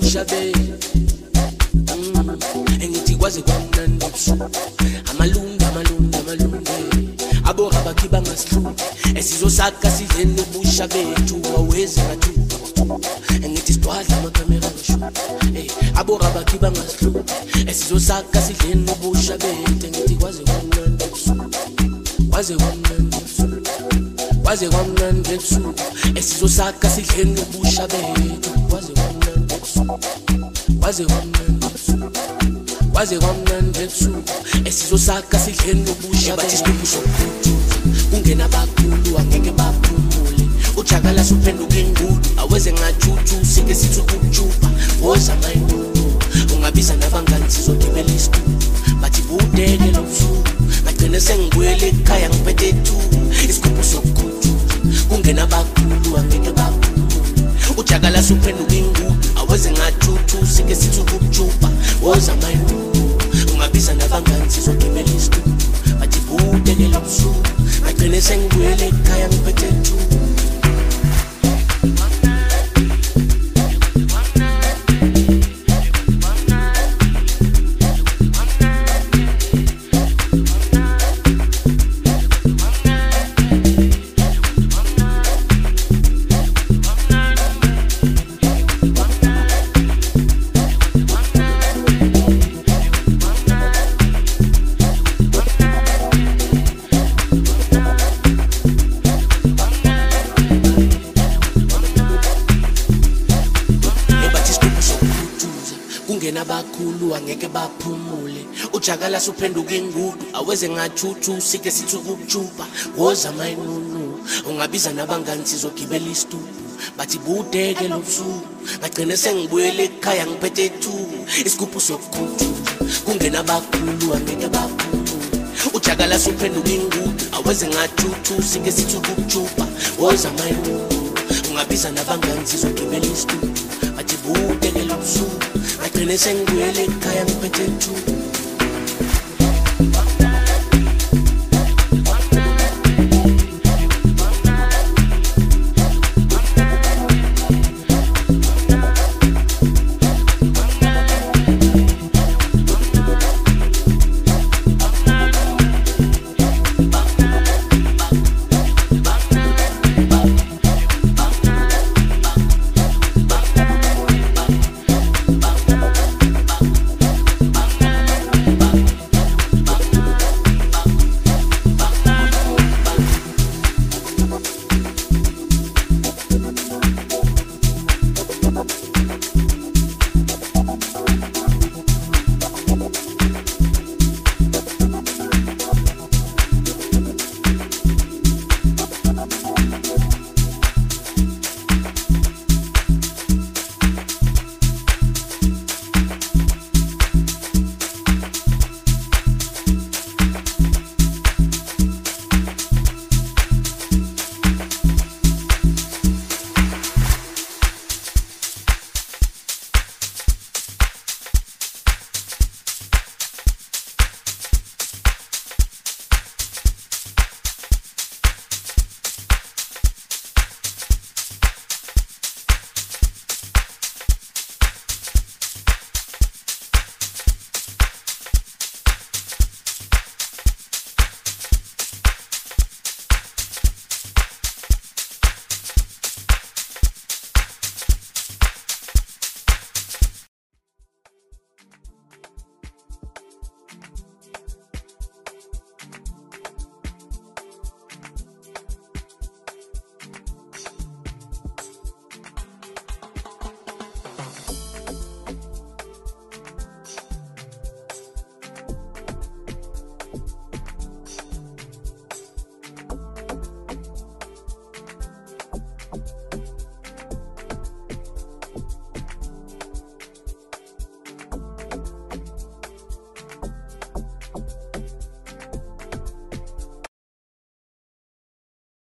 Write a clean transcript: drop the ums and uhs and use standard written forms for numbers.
nobusha be engithi kwaze kwamnandi ebusuku amalunga abora bakiba ngasihlu esizosaka sidle nobusha bethu aweze bathu engithi sidwadla amakamera ngisho abora bakiba ngasihlu esizosaka sidle nobusha bethu engithi kwaze kwamnandi ebusuku kwaze kwamnandi ebusuku esizosaka sidle nobusha bethu kwaze kwamnandi ebusuku kwaze kwamnandi ebusuku esizosaka sidle nobusha bathi sibuso kungena abakhulu angeke baphumule ujakala suphenduka ingudu aweze ngathuthu sike sithi ukujupa woza mayingudu ungabiza nabangani sizogibela isitulo bathi budeke lobusuku ngagcine sengibuyele ekhaya ngiphethe thu isigubhu sokukhuthu kungena abakhulu angeke baphumule ujakala suphenduka ingudu aweze ngathuthu sike sithi ukujupa woza mayingudu ungabiza nabangani sizogibela isitulo bathi budeke lobusuku ngagcine sengibuyele ekhaya ngiphethe thu abakhulu angeke baphumule ujakala suphenduka ingudu aweze ngathuthu sike sithi ukujupa woza mayinunu ungabiza nabangani sizogibela isitulo bathi budeke lobusuku ngagcine sengibuyele ekhaya ngiphethe thu isigubhu sokukhuthu kungena abakhulu angeke baphumule ujakala suphenduka ingudu aweze ngathuthu sike sithi ukujupa woza mayinunu ungabiza nabangani sizogibela isitulo bathi budeke lobusuku ngagcine sengibuyele ekhaya ngiphethe thu